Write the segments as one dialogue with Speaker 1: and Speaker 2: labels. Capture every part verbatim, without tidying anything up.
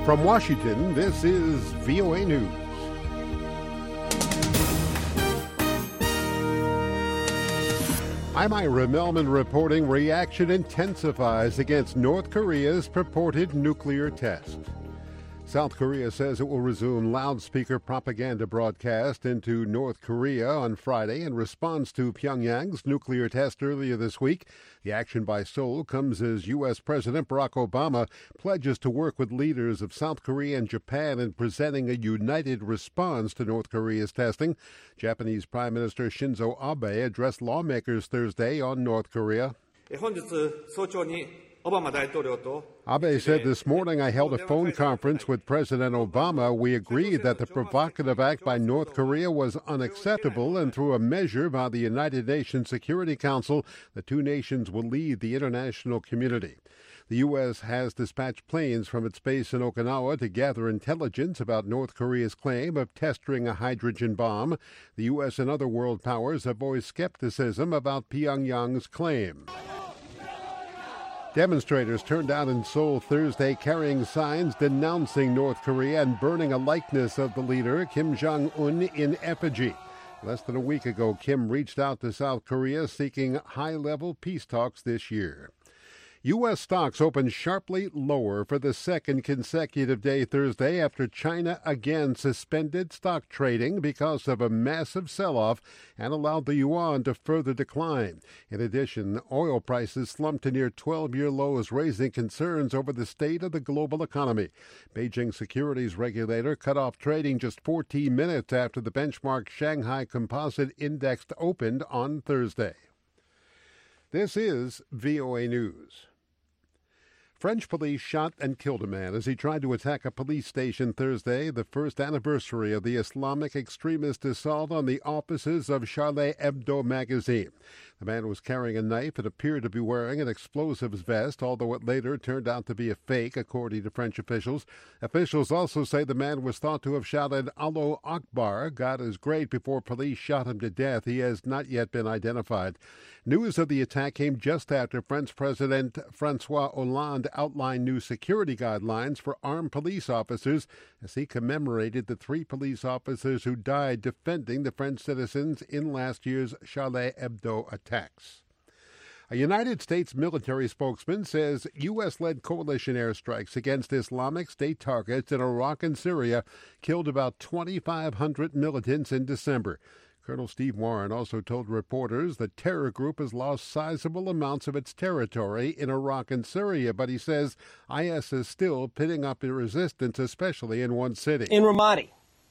Speaker 1: From Washington, this is V O A News. I'm Ira Melman reporting reaction intensifies against North Korea's purported nuclear test. South Korea says it will resume loudspeaker propaganda broadcast into North Korea on Friday in response to Pyongyang's nuclear test earlier this week. The action by Seoul comes as U S. President Barack Obama pledges to work with leaders of South Korea and Japan in presenting a united response to North Korea's testing. Japanese Prime Minister Shinzo Abe addressed lawmakers Thursday on North Korea. Abe said this morning, I held a phone conference with President Obama. We agreed that the provocative act by North Korea was unacceptable, and through a measure by the United Nations Security Council, the two nations will lead the international community. The U S has dispatched planes from its base in Okinawa to gather intelligence about North Korea's claim of testing a hydrogen bomb. The U S and other world powers have voiced skepticism about Pyongyang's claim. Demonstrators turned out in Seoul Thursday carrying signs denouncing North Korea and burning a likeness of the leader, Kim Jong-un, in effigy. Less than a week ago, Kim reached out to South Korea seeking high-level peace talks this year. U S stocks opened sharply lower for the second consecutive day Thursday after China again suspended stock trading because of a massive sell-off and allowed the yuan to further decline. In addition, oil prices slumped to near twelve-year lows, raising concerns over the state of the global economy. Beijing securities regulator cut off trading just fourteen minutes after the benchmark Shanghai Composite Index opened on Thursday. This is V O A News. French police shot and killed a man as he tried to attack a police station Thursday, the first anniversary of the Islamic extremist assault on the offices of Charlie Hebdo magazine. The man was carrying a knife and appeared to be wearing an explosives vest, although it later turned out to be a fake, according to French officials. Officials also say the man was thought to have shouted Allahu Akbar, God is great, before police shot him to death. He has not yet been identified. News of the attack came just after French President François Hollande outlined new security guidelines for armed police officers as he commemorated the three police officers who died defending the French citizens in last year's Charlie Hebdo attacks. A United States military spokesman says U S-led coalition airstrikes against Islamic State targets in Iraq and Syria killed about twenty-five hundred militants in December. Colonel Steve Warren also told reporters the terror group has lost sizable amounts of its territory in Iraq and Syria, but he says I S is still pitting up the resistance, especially in one city.
Speaker 2: In Ramadi,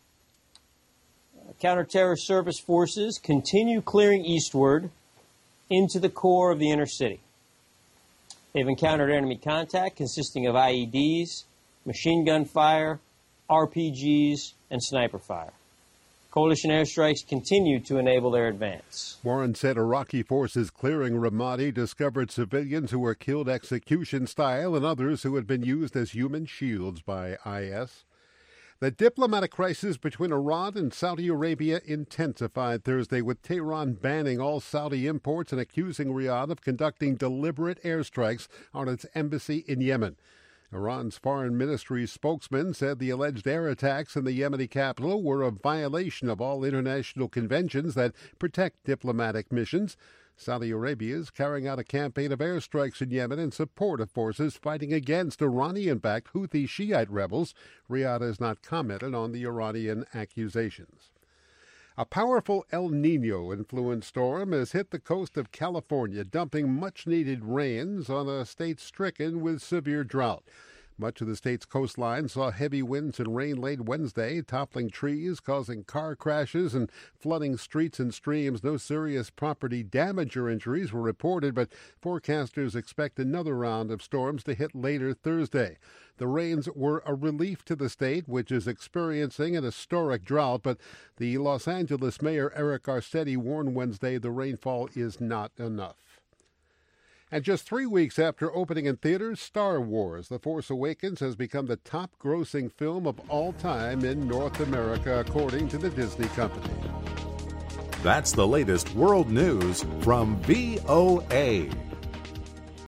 Speaker 2: counter-terrorist service forces continue clearing eastward into the core of the inner city. They've encountered enemy contact consisting of I E Ds, machine gun fire, R P Gs, and sniper fire. Coalition airstrikes continue to enable their advance.
Speaker 1: Warren said Iraqi forces clearing Ramadi discovered civilians who were killed execution style and others who had been used as human shields by I S. The diplomatic crisis between Iran and Saudi Arabia intensified Thursday, with Tehran banning all Saudi imports and accusing Riyadh of conducting deliberate airstrikes on its embassy in Yemen. Iran's foreign ministry spokesman said the alleged air attacks in the Yemeni capital were a violation of all international conventions that protect diplomatic missions. Saudi Arabia is carrying out a campaign of airstrikes in Yemen in support of forces fighting against Iranian-backed Houthi Shiite rebels. Riyadh has not commented on the Iranian accusations. A powerful El Nino-influenced storm has hit the coast of California, dumping much-needed rains on a state stricken with severe drought. Much of the state's coastline saw heavy winds and rain late Wednesday, toppling trees, causing car crashes and flooding streets and streams. No serious property damage or injuries were reported, but forecasters expect another round of storms to hit later Thursday. The rains were a relief to the state, which is experiencing an historic drought, but the Los Angeles mayor Eric Garcetti warned Wednesday the rainfall is not enough. And just three weeks after opening in theaters, Star Wars: The Force Awakens has become the top-grossing film of all time in North America, according to the Disney Company.
Speaker 3: That's the latest world news from V O A.